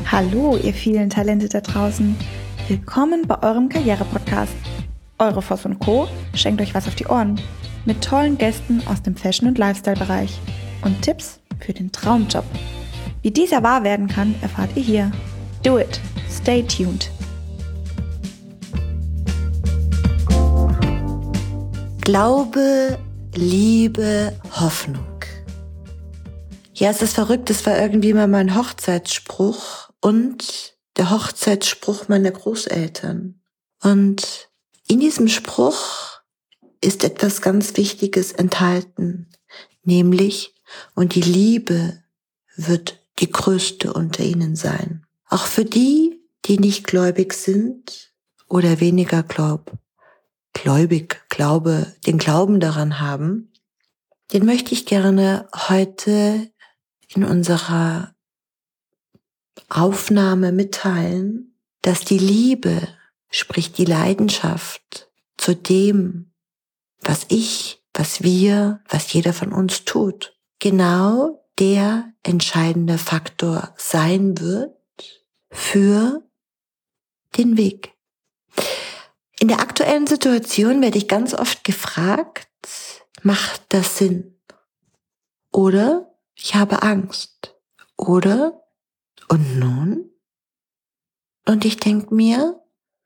Hallo, ihr vielen Talente da draußen. Willkommen bei eurem Karriere-Podcast. Eure Voss & Co. schenkt euch was auf die Ohren. Mit tollen Gästen aus dem Fashion- und Lifestyle-Bereich. Und Tipps für den Traumjob. Wie dieser wahr werden kann, erfahrt ihr hier. Do it. Stay tuned. Glaube, Liebe, Hoffnung. Ja, es ist verrückt, das war irgendwie mal mein Hochzeitsspruch und der Hochzeitsspruch meiner Großeltern. Und in diesem Spruch ist etwas ganz Wichtiges enthalten, nämlich, und die Liebe wird die größte unter ihnen sein. Auch für die, die nicht gläubig sind oder weniger den Glauben daran haben, den möchte ich gerne heute in unserer Aufnahme mitteilen, dass die Liebe, sprich die Leidenschaft zu dem, was jeder von uns tut, genau der entscheidende Faktor sein wird für den Weg. In der aktuellen Situation werde ich ganz oft gefragt, macht das Sinn? Oder ich habe Angst. Oder, und nun? Und ich denke mir,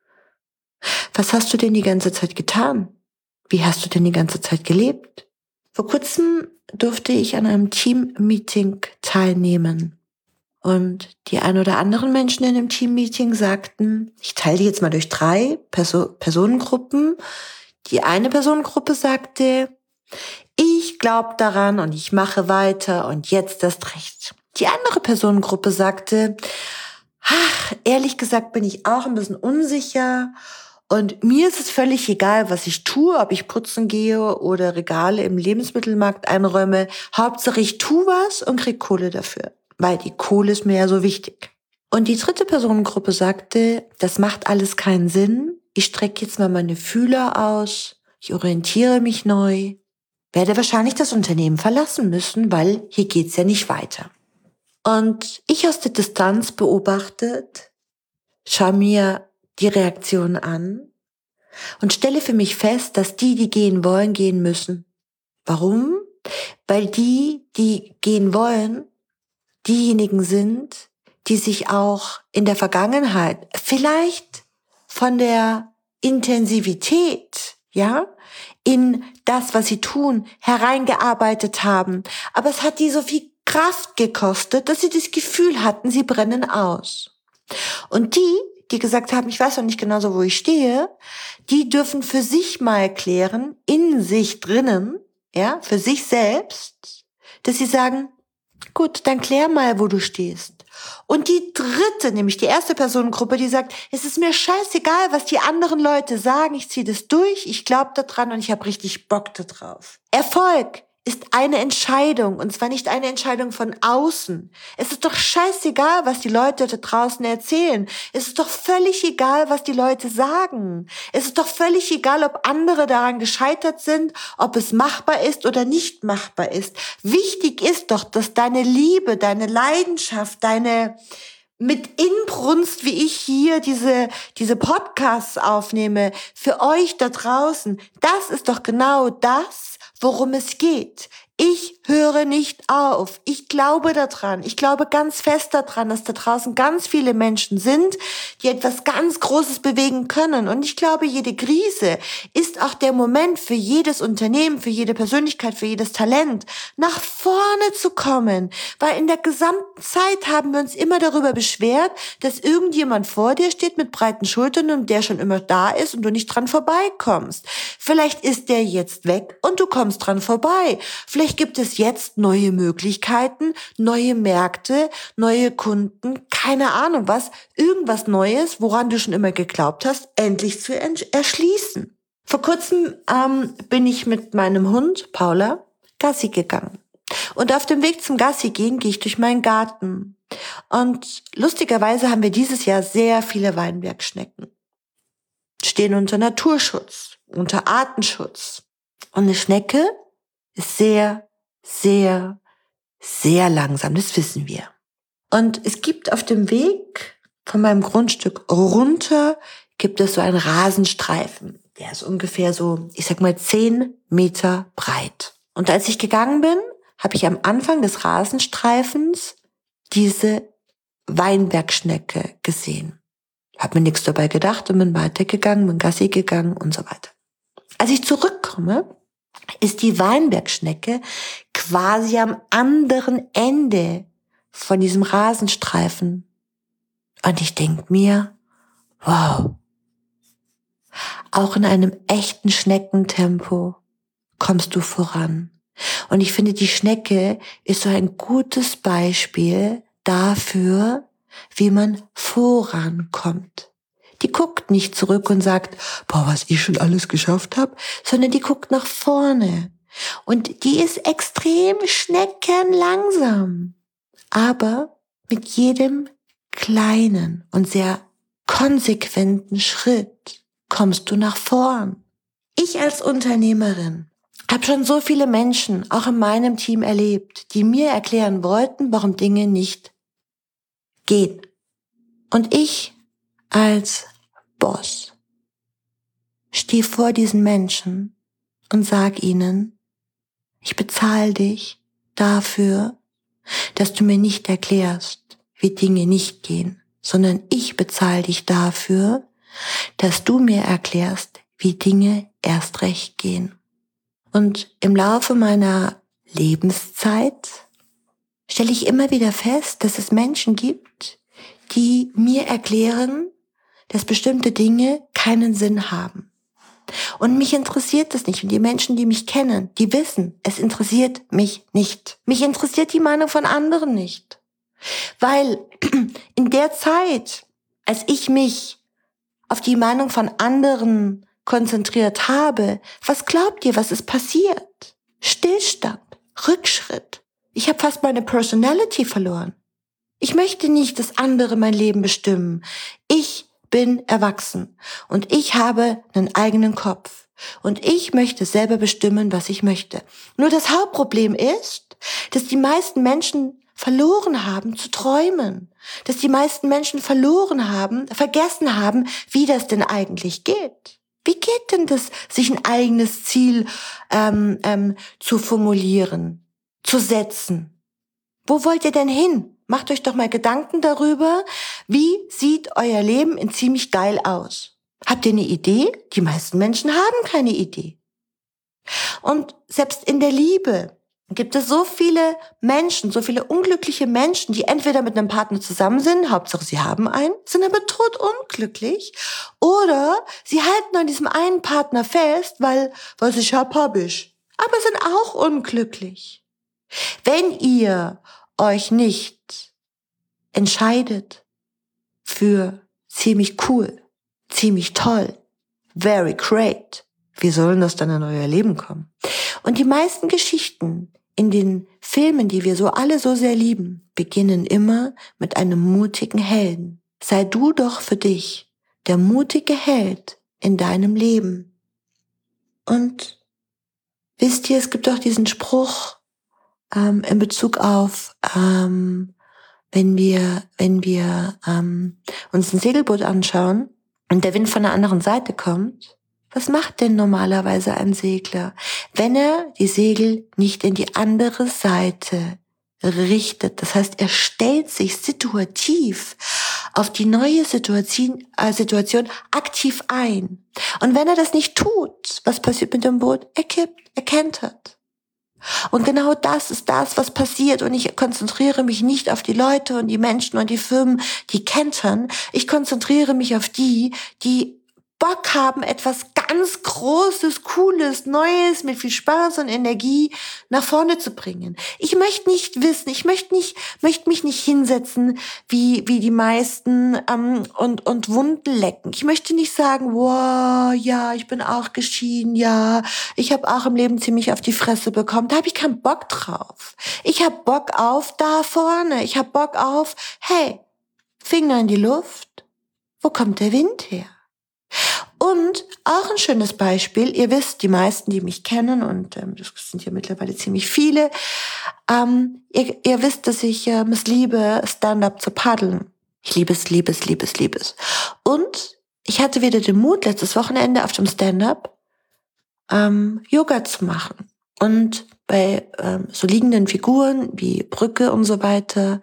was hast du denn die ganze Zeit getan? Wie hast du denn die ganze Zeit gelebt? Vor kurzem durfte ich an einem Team-Meeting teilnehmen. Und die ein oder anderen Menschen in dem Team-Meeting sagten, ich teile die jetzt mal durch 3 Personengruppen. Die eine Personengruppe sagte, ich glaube daran und ich mache weiter und jetzt erst recht. Die andere Personengruppe sagte, ehrlich gesagt bin ich auch ein bisschen unsicher und mir ist es völlig egal, was ich tue, ob ich putzen gehe oder Regale im Lebensmittelmarkt einräume. Hauptsache ich tue was und krieg Kohle dafür, weil die Kohle ist mir ja so wichtig. Und die dritte Personengruppe sagte, das macht alles keinen Sinn. Ich strecke jetzt mal meine Fühler aus, ich orientiere mich neu. Werde wahrscheinlich das Unternehmen verlassen müssen, weil hier geht's ja nicht weiter. Und ich aus der Distanz beobachtet, schaue mir die Reaktion an und stelle für mich fest, dass die gehen wollen, gehen müssen. Warum? Weil die gehen wollen, diejenigen sind, die sich auch in der Vergangenheit vielleicht von der Intensivität, in das, was sie tun, hereingearbeitet haben. Aber es hat die so viel Kraft gekostet, dass sie das Gefühl hatten, sie brennen aus. Und die gesagt haben, ich weiß noch nicht genau so, wo ich stehe, die dürfen für sich mal klären, in sich drinnen, für sich selbst, dass sie sagen, gut, dann klär mal, wo du stehst. Und die dritte, nämlich die erste Personengruppe, die sagt, es ist mir scheißegal, was die anderen Leute sagen, ich ziehe das durch, ich glaube daran und ich habe richtig Bock da drauf. Erfolg ist eine Entscheidung, und zwar nicht eine Entscheidung von außen. Es ist doch scheißegal, was die Leute da draußen erzählen. Es ist doch völlig egal, was die Leute sagen. Es ist doch völlig egal, ob andere daran gescheitert sind, ob es machbar ist oder nicht machbar ist. Wichtig ist doch, dass deine Liebe, deine Leidenschaft, deine mit Inbrunst, wie ich hier diese Podcasts aufnehme, für euch da draußen, das ist doch genau das, worum es geht. Ich höre nicht auf. Ich glaube daran. Ich glaube ganz fest daran, dass da draußen ganz viele Menschen sind, die etwas ganz Großes bewegen können. Und ich glaube, jede Krise ist auch der Moment für jedes Unternehmen, für jede Persönlichkeit, für jedes Talent, nach vorne zu kommen. Weil in der gesamten Zeit haben wir uns immer darüber beschwert, dass irgendjemand vor dir steht mit breiten Schultern und der schon immer da ist und du nicht dran vorbeikommst. Vielleicht ist der jetzt weg und du kommst dran vorbei. Vielleicht gibt es jetzt neue Möglichkeiten, neue Märkte, neue Kunden, keine Ahnung was, irgendwas Neues, woran du schon immer geglaubt hast, endlich zu erschließen. Vor kurzem bin ich mit meinem Hund Paula Gassi gegangen. Und auf dem Weg zum Gassi gehen gehe ich durch meinen Garten. Und lustigerweise haben wir dieses Jahr sehr viele Weinbergschnecken. Stehen unter Naturschutz, unter Artenschutz. Und eine Schnecke ist sehr, sehr, sehr langsam, das wissen wir. Und es gibt auf dem Weg von meinem Grundstück runter, gibt es so einen Rasenstreifen. Der ist ungefähr so, 10 Meter breit. Und als ich gegangen bin, habe ich am Anfang des Rasenstreifens diese Weinbergschnecke gesehen. Hab mir nichts dabei gedacht und bin weitergegangen, bin Gassi gegangen und so weiter. Als ich zurückkomme, ist die Weinbergschnecke quasi am anderen Ende von diesem Rasenstreifen. Und ich denk mir, wow, auch in einem echten Schneckentempo kommst du voran. Und ich finde, die Schnecke ist so ein gutes Beispiel dafür, wie man vorankommt. Die guckt nicht zurück und sagt, boah, was ich schon alles geschafft habe, sondern die guckt nach vorne. Und die ist extrem schneckenlangsam. Aber mit jedem kleinen und sehr konsequenten Schritt kommst du nach vorn. Ich als Unternehmerin habe schon so viele Menschen, auch in meinem Team erlebt, die mir erklären wollten, warum Dinge nicht gehen. Und ich als Boss stehe vor diesen Menschen und sag ihnen, ich bezahle dich dafür, dass du mir nicht erklärst, wie Dinge nicht gehen, sondern ich bezahle dich dafür, dass du mir erklärst, wie Dinge erst recht gehen. Und im Laufe meiner Lebenszeit stelle ich immer wieder fest, dass es Menschen gibt, die mir erklären, dass bestimmte Dinge keinen Sinn haben. Und mich interessiert das nicht. Und die Menschen, die mich kennen, die wissen, es interessiert mich nicht. Mich interessiert die Meinung von anderen nicht. Weil in der Zeit, als ich mich auf die Meinung von anderen konzentriert habe, was glaubt ihr, was ist passiert? Stillstand, Rückschritt. Ich habe fast meine Personality verloren. Ich möchte nicht, dass andere mein Leben bestimmen. Ich bin erwachsen und ich habe einen eigenen Kopf und ich möchte selber bestimmen, was ich möchte. Nur das Hauptproblem ist, dass die meisten Menschen verloren haben zu träumen, dass die meisten Menschen vergessen haben, wie das denn eigentlich geht. Wie geht denn das, sich ein eigenes Ziel zu formulieren, zu setzen? Wo wollt ihr denn hin? Macht euch doch mal Gedanken darüber, wie sieht euer Leben in ziemlich geil aus? Habt ihr eine Idee? Die meisten Menschen haben keine Idee. Und selbst in der Liebe gibt es so viele Menschen, so viele unglückliche Menschen, die entweder mit einem Partner zusammen sind, Hauptsache sie haben einen, sind aber totunglücklich, oder sie halten an diesem einen Partner fest, weil was ich hab ich. Aber sind auch unglücklich. Wenn ihr euch nicht entscheidet für ziemlich cool, ziemlich toll, very great, wie sollen das dann in euer Leben kommen? Und die meisten Geschichten in den Filmen, die wir so alle so sehr lieben, beginnen immer mit einem mutigen Helden. Sei du doch für dich der mutige Held in deinem Leben. Und wisst ihr, es gibt auch diesen Spruch in Bezug auf, wenn wir uns ein Segelboot anschauen und der Wind von der anderen Seite kommt, was macht denn normalerweise ein Segler, wenn er die Segel nicht in die andere Seite richtet? Das heißt, er stellt sich situativ auf die neue Situation aktiv ein. Und wenn er das nicht tut, was passiert mit dem Boot? Er kippt, er kentert. Und genau das ist das, was passiert. Und ich konzentriere mich nicht auf die Leute und die Menschen und die Firmen, die kentern. Ich konzentriere mich auf die Bock haben, etwas ganz Großes, Cooles, Neues, mit viel Spaß und Energie nach vorne zu bringen. Ich möchte nicht wissen, ich möchte mich nicht hinsetzen, wie die meisten, und Wunden lecken. Ich möchte nicht sagen, wow, ja, ich bin auch geschieden, ja, ich habe auch im Leben ziemlich auf die Fresse bekommen. Da habe ich keinen Bock drauf. Ich habe Bock auf da vorne. Ich habe Bock auf, hey, Finger in die Luft. Wo kommt der Wind her? Und auch ein schönes Beispiel, ihr wisst, die meisten, die mich kennen, und das sind ja mittlerweile ziemlich viele, ihr wisst, dass ich es liebe, Stand-up zu paddeln. Ich liebe es, liebe es, liebe es, liebe es. Und ich hatte wieder den Mut, letztes Wochenende auf dem Stand-up Yoga zu machen. Und bei so liegenden Figuren wie Brücke und so weiter,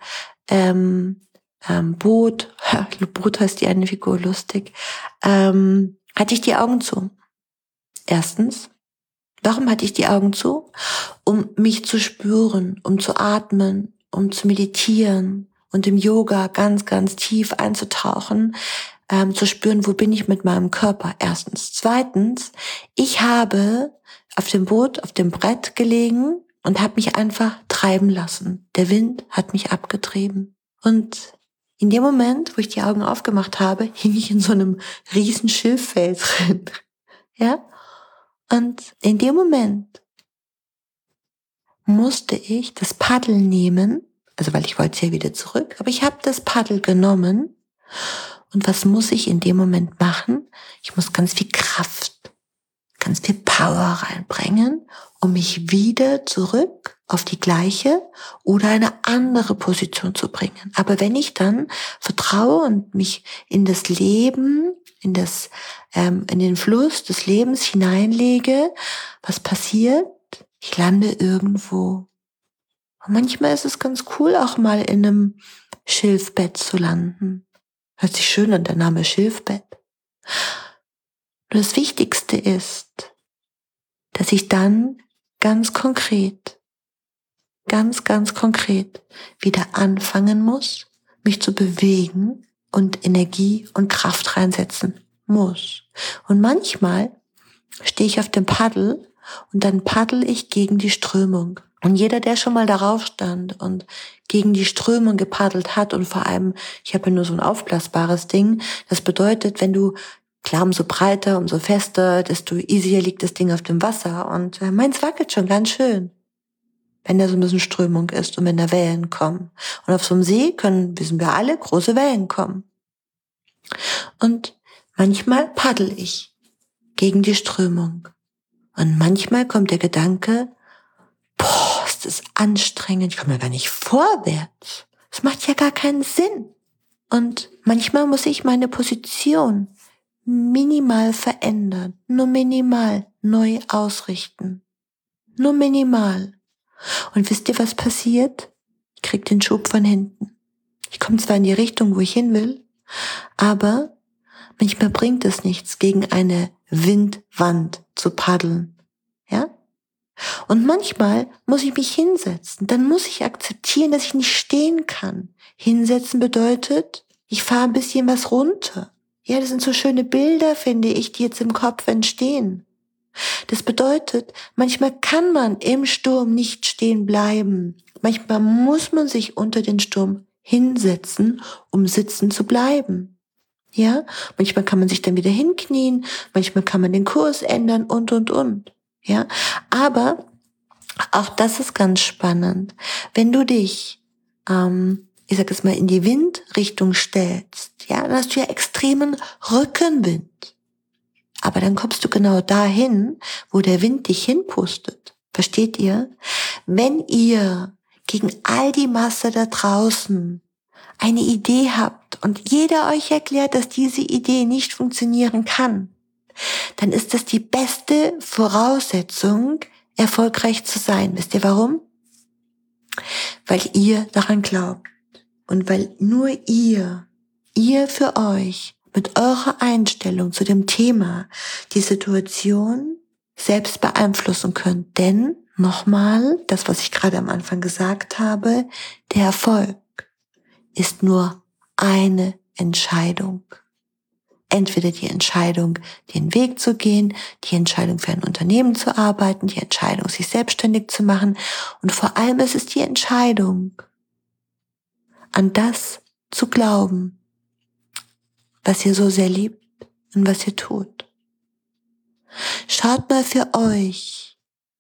Boot heißt die eine Figur, lustig, hatte ich die Augen zu. Erstens, warum hatte ich die Augen zu? Um mich zu spüren, um zu atmen, um zu meditieren und im Yoga ganz, ganz tief einzutauchen, zu spüren, wo bin ich mit meinem Körper, erstens. Zweitens, ich habe auf dem Boot, auf dem Brett gelegen und habe mich einfach treiben lassen. Der Wind hat mich abgetrieben. Und in dem Moment, wo ich die Augen aufgemacht habe, hing ich in so einem riesen Schilffeld drin. Ja? Und in dem Moment musste ich das Paddel nehmen, also weil ich wollte ja wieder zurück, aber ich habe das Paddel genommen. Und was muss ich in dem Moment machen? Ich muss ganz viel Kraft, ganz viel Power reinbringen, um mich wieder zurück auf die gleiche oder eine andere Position zu bringen. Aber wenn ich dann vertraue und mich in das Leben, in den Fluss des Lebens hineinlege, was passiert? Ich lande irgendwo. Und manchmal ist es ganz cool, auch mal in einem Schilfbett zu landen. Hört sich schön an, der Name Schilfbett. Nur das Wichtigste ist, dass ich dann ganz konkret wieder anfangen muss, mich zu bewegen und Energie und Kraft reinsetzen muss. Und manchmal stehe ich auf dem Paddel und dann paddel ich gegen die Strömung. Und jeder, der schon mal darauf stand und gegen die Strömung gepaddelt hat, und vor allem, ich habe ja nur so ein aufblasbares Ding, das bedeutet, wenn du, klar, umso breiter, umso fester, desto easier liegt das Ding auf dem Wasser. Und meins wackelt schon ganz schön, wenn da so ein bisschen Strömung ist und wenn da Wellen kommen. Und auf so einem See wissen wir alle, große Wellen kommen. Und manchmal paddel ich gegen die Strömung. Und manchmal kommt der Gedanke, boah, ist das anstrengend, ich komme ja gar nicht vorwärts. Das macht ja gar keinen Sinn. Und manchmal muss ich meine Position minimal verändern, nur minimal neu ausrichten. Nur minimal. Und wisst ihr, was passiert? Ich krieg den Schub von hinten. Ich komme zwar in die Richtung, wo ich hin will, aber manchmal bringt es nichts, gegen eine Windwand zu paddeln. Ja? Und manchmal muss ich mich hinsetzen. Dann muss ich akzeptieren, dass ich nicht stehen kann. Hinsetzen bedeutet, ich fahre ein bisschen was runter. Ja, das sind so schöne Bilder, finde ich, die jetzt im Kopf entstehen. Das bedeutet, manchmal kann man im Sturm nicht stehen bleiben. Manchmal muss man sich unter den Sturm hinsetzen, um sitzen zu bleiben. Ja, manchmal kann man sich dann wieder hinknien, manchmal kann man den Kurs ändern und. Ja, aber auch das ist ganz spannend. Wenn du dich, ich sag es mal, in die Windrichtung stellst, ja, dann hast du ja extremen Rückenwind. Aber dann kommst du genau dahin, wo der Wind dich hinpustet. Versteht ihr? Wenn ihr gegen all die Masse da draußen eine Idee habt und jeder euch erklärt, dass diese Idee nicht funktionieren kann, dann ist das die beste Voraussetzung, erfolgreich zu sein. Wisst ihr warum? Weil ihr daran glaubt und weil nur ihr für euch mit eurer Einstellung zu dem Thema die Situation selbst beeinflussen könnt. Denn, nochmal, das, was ich gerade am Anfang gesagt habe, der Erfolg ist nur eine Entscheidung. Entweder die Entscheidung, den Weg zu gehen, die Entscheidung für ein Unternehmen zu arbeiten, die Entscheidung, sich selbstständig zu machen. Und vor allem ist es die Entscheidung, an das zu glauben, was ihr so sehr liebt und was ihr tut. Schaut mal für euch,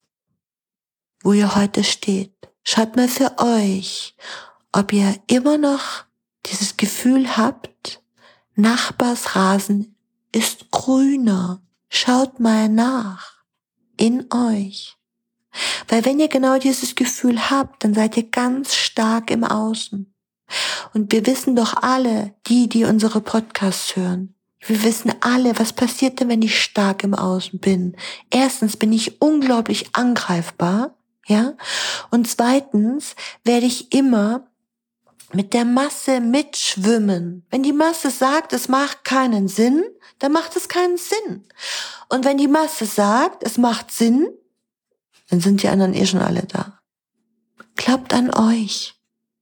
wo ihr heute steht. Schaut mal für euch, ob ihr immer noch dieses Gefühl habt, Nachbarsrasen ist grüner. Schaut mal nach in euch. Weil wenn ihr genau dieses Gefühl habt, dann seid ihr ganz stark im Außen. Und wir wissen doch alle, die unsere Podcasts hören, wir wissen alle, was passiert denn, wenn ich stark im Außen bin? Erstens bin ich unglaublich angreifbar, ja? Und zweitens werde ich immer mit der Masse mitschwimmen. Wenn die Masse sagt, es macht keinen Sinn, dann macht es keinen Sinn. Und wenn die Masse sagt, es macht Sinn, dann sind die anderen schon alle da. Glaubt an euch.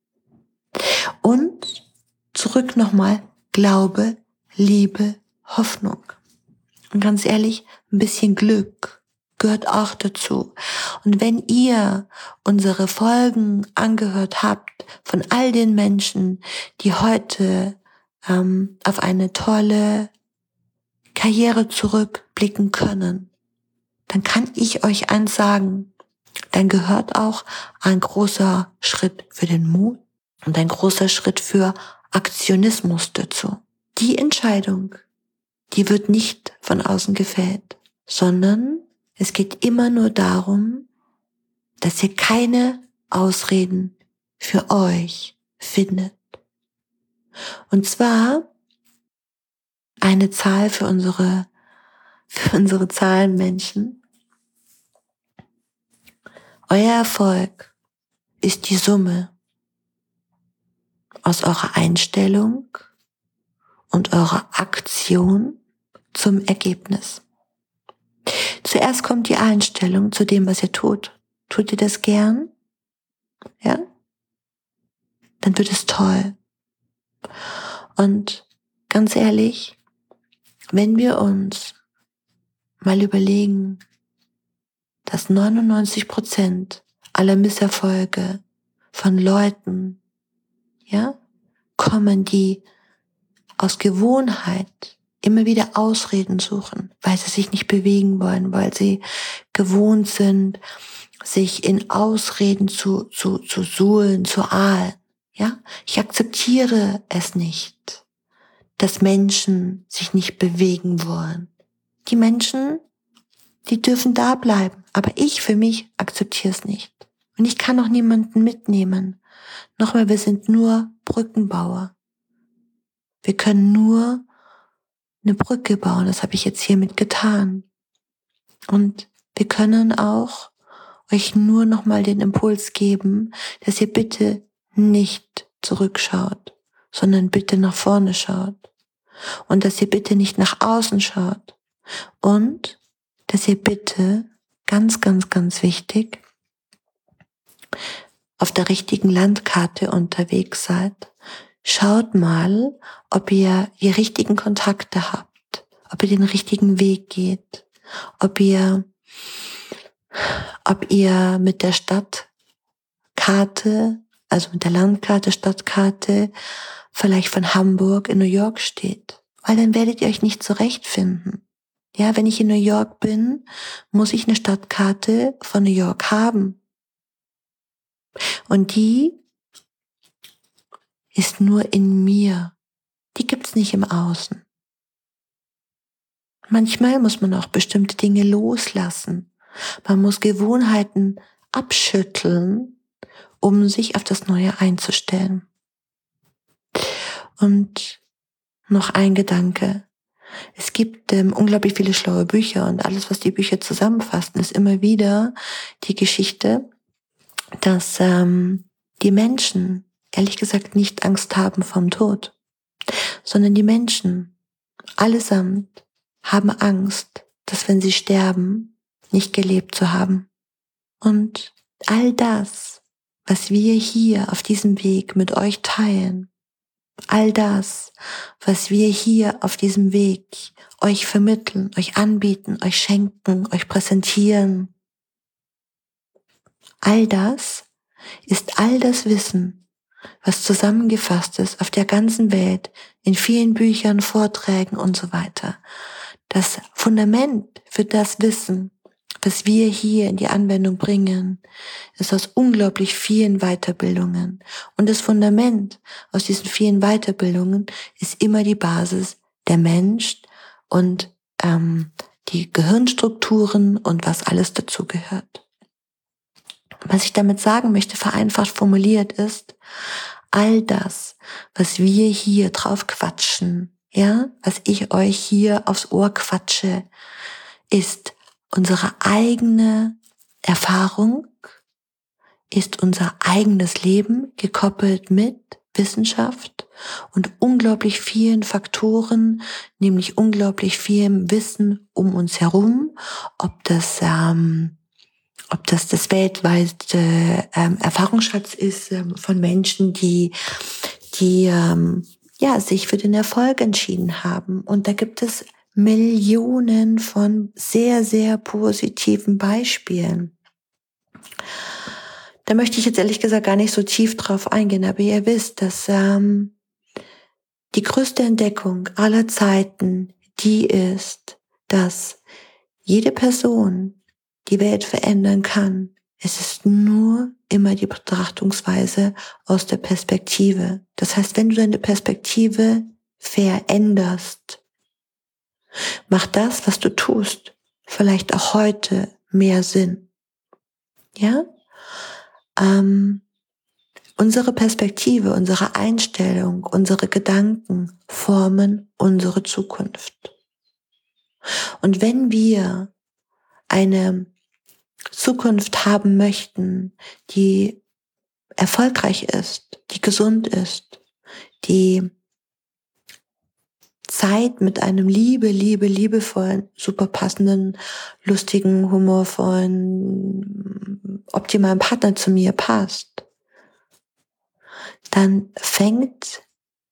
Und zurück nochmal, Glaube, Liebe, Hoffnung. Und ganz ehrlich, ein bisschen Glück gehört auch dazu. Und wenn ihr unsere Folgen angehört habt von all den Menschen, die heute auf eine tolle Karriere zurückblicken können, dann kann ich euch eins sagen, dann gehört auch ein großer Schritt für den Mut und ein großer Schritt für Aktionismus dazu. Die Entscheidung, die wird nicht von außen gefällt, sondern es geht immer nur darum, dass ihr keine Ausreden für euch findet. Und zwar eine Zahl für unsere Zahlenmenschen. Euer Erfolg ist die Summe aus eurer Einstellung und eurer Aktion zum Ergebnis. Zuerst kommt die Einstellung zu dem, was ihr tut. Tut ihr das gern? Ja? Dann wird es toll. Und ganz ehrlich, wenn wir uns mal überlegen, dass 99% aller Misserfolge von Leuten, ja, kommen, die aus Gewohnheit immer wieder Ausreden suchen, weil sie sich nicht bewegen wollen, weil sie gewohnt sind, sich in Ausreden zu suhlen, zu ahlen. Ja, ich akzeptiere es nicht, dass Menschen sich nicht bewegen wollen. Die Menschen, die dürfen da bleiben, aber ich für mich akzeptiere es nicht. Und ich kann auch niemanden mitnehmen. Nochmal, wir sind nur Brückenbauer. Wir können nur eine Brücke bauen, das habe ich jetzt hiermit getan. Und wir können auch euch nur nochmal den Impuls geben, dass ihr bitte nicht zurückschaut, sondern bitte nach vorne schaut. Und dass ihr bitte nicht nach außen schaut. Und dass ihr bitte, ganz, ganz, ganz wichtig, auf der richtigen Landkarte unterwegs seid. Schaut mal, ob ihr die richtigen Kontakte habt, ob ihr den richtigen Weg geht, ob ihr mit der Stadtkarte, also mit der Landkarte, Stadtkarte, vielleicht von Hamburg in New York steht. Weil dann werdet ihr euch nicht zurechtfinden. Ja, wenn ich in New York bin, muss ich eine Stadtkarte von New York haben. Und die ist nur in mir. Die gibt's nicht im Außen. Manchmal muss man auch bestimmte Dinge loslassen. Man muss Gewohnheiten abschütteln, um sich auf das Neue einzustellen. Und noch ein Gedanke. Es gibt unglaublich viele schlaue Bücher und alles, was die Bücher zusammenfassen, ist immer wieder die Geschichte, dass die Menschen ehrlich gesagt nicht Angst haben vom Tod, sondern die Menschen allesamt haben Angst, dass wenn sie sterben, nicht gelebt zu haben. Und all das, was wir hier auf diesem Weg mit euch teilen, all das, was wir hier auf diesem Weg euch vermitteln, euch anbieten, euch schenken, euch präsentieren, all das ist all das Wissen, was zusammengefasst ist auf der ganzen Welt, in vielen Büchern, Vorträgen und so weiter. Das Fundament für das Wissen, was wir hier in die Anwendung bringen, ist aus unglaublich vielen Weiterbildungen. Und das Fundament aus diesen vielen Weiterbildungen ist immer die Basis, der Mensch und die Gehirnstrukturen und was alles dazu gehört. Was ich damit sagen möchte, vereinfacht formuliert ist, all das, was wir hier drauf quatschen, ja, was ich euch hier aufs Ohr quatsche, ist unsere eigene Erfahrung, ist unser eigenes Leben gekoppelt mit Wissenschaft und unglaublich vielen Faktoren, nämlich unglaublich vielem Wissen um uns herum, ob das das weltweite Erfahrungsschatz ist von Menschen, die sich für den Erfolg entschieden haben. Und da gibt es Millionen von sehr, sehr positiven Beispielen. Da möchte ich jetzt ehrlich gesagt gar nicht so tief drauf eingehen, aber ihr wisst, dass die größte Entdeckung aller Zeiten die ist, dass jede Person die Welt verändern kann. Es ist nur immer die Betrachtungsweise aus der Perspektive. Das heißt, wenn du deine Perspektive veränderst, macht das, was du tust, vielleicht auch heute mehr Sinn. Ja? Unsere Perspektive, unsere Einstellung, unsere Gedanken formen unsere Zukunft. Und wenn wir eine Zukunft haben möchten, die erfolgreich ist, die gesund ist, die Zeit mit einem liebevollen, super passenden, lustigen, humorvollen, optimalen Partner zu mir passt, dann fängt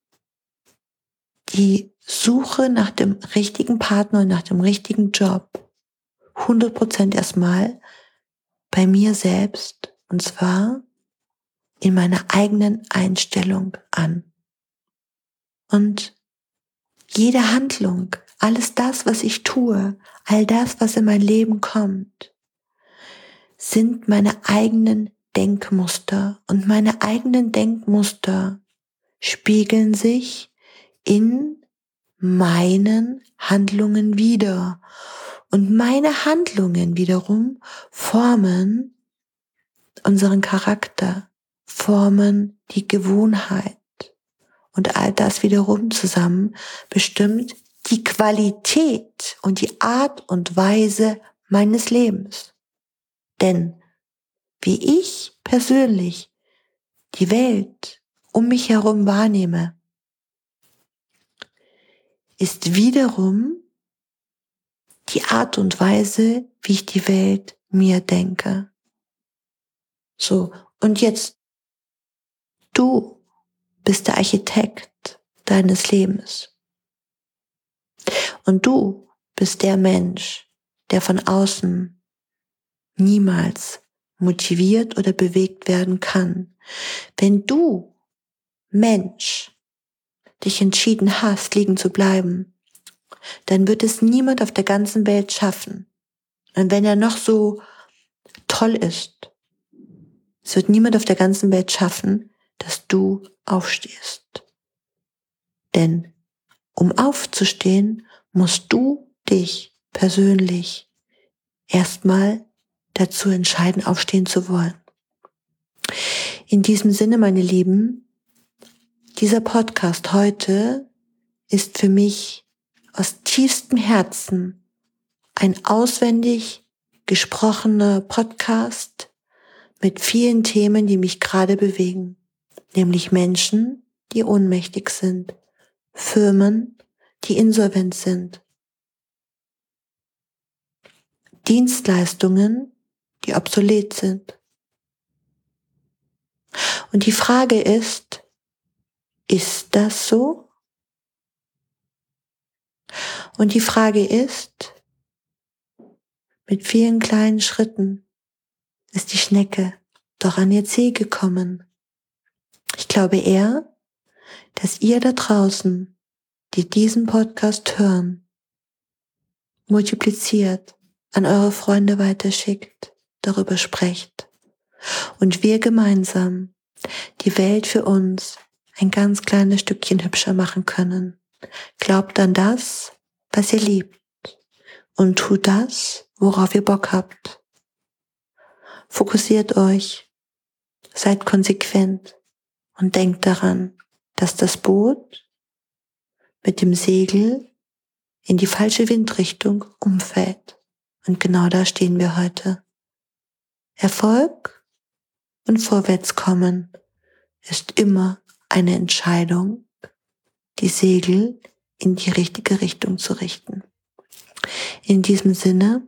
die Suche nach dem richtigen Partner und nach dem richtigen Job 100% erstmal bei mir selbst, und zwar in meiner eigenen Einstellung an. Und jede Handlung, alles das, was ich tue, all das, was in mein Leben kommt, sind meine eigenen Denkmuster. Und meine eigenen Denkmuster spiegeln sich in meinen Handlungen wider. Und meine Handlungen wiederum formen unseren Charakter, formen die Gewohnheit. Und all das wiederum zusammen bestimmt die Qualität und die Art und Weise meines Lebens. Denn wie ich persönlich die Welt um mich herum wahrnehme, ist wiederum die Art und Weise, wie ich die Welt mir denke. So, und jetzt, du bist der Architekt deines Lebens. Und du bist der Mensch, der von außen niemals motiviert oder bewegt werden kann. Wenn du, Mensch, dich entschieden hast, liegen zu bleiben, dann wird es niemand auf der ganzen Welt schaffen. Und wenn er noch so toll ist, es wird niemand auf der ganzen Welt schaffen, dass du aufstehst. Denn um aufzustehen, musst du dich persönlich erstmal dazu entscheiden, aufstehen zu wollen. In diesem Sinne, meine Lieben, dieser Podcast heute ist für mich aus tiefstem Herzen ein auswendig gesprochener Podcast mit vielen Themen, die mich gerade bewegen, nämlich Menschen, die ohnmächtig sind, Firmen, die insolvent sind, Dienstleistungen, die obsolet sind. Und die Frage ist das so? Und die Frage ist, mit vielen kleinen Schritten ist die Schnecke doch an ihr Ziel gekommen. Ich glaube eher, dass ihr da draußen, die diesen Podcast hören, multipliziert, an eure Freunde weiterschickt, darüber sprecht und wir gemeinsam die Welt für uns ein ganz kleines Stückchen hübscher machen können. Glaubt an das, was ihr liebt und tut das, worauf ihr Bock habt. Fokussiert euch, seid konsequent und denkt daran, dass das Boot mit dem Segel in die falsche Windrichtung umfällt. Und genau da stehen wir heute. Erfolg und Vorwärtskommen ist immer eine Entscheidung, die Segel in die richtige Richtung zu richten. In diesem Sinne,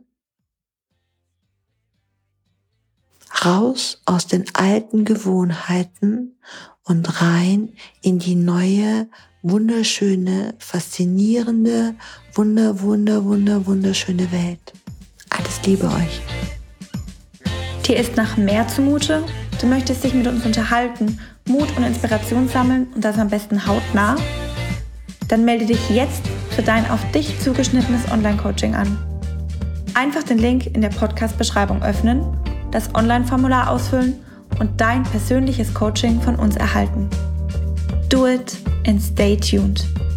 raus aus den alten Gewohnheiten und rein in die neue, wunderschöne, faszinierende, wunderschöne Welt. Alles Liebe euch. Dir ist nach mehr zumute? Du möchtest dich mit uns unterhalten, Mut und Inspiration sammeln und das am besten hautnah? Dann melde dich jetzt für dein auf dich zugeschnittenes Online-Coaching an. Einfach den Link in der Podcast-Beschreibung öffnen, das Online-Formular ausfüllen und dein persönliches Coaching von uns erhalten. Do it and stay tuned.